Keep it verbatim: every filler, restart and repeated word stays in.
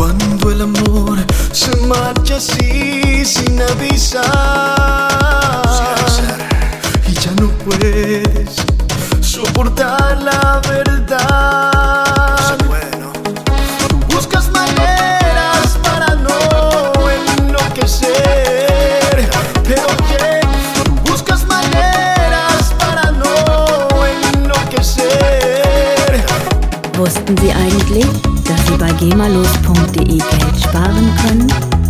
Cuando el amor se marcha así sin avisar, y ya no puedes soportar la verdad. Tú buscas maneras para no enloquecer, pero que tú buscas maneras para no enloquecer. Wussten Sie eigentlich, dass Sie bei gemalos punkt de Geld sparen können?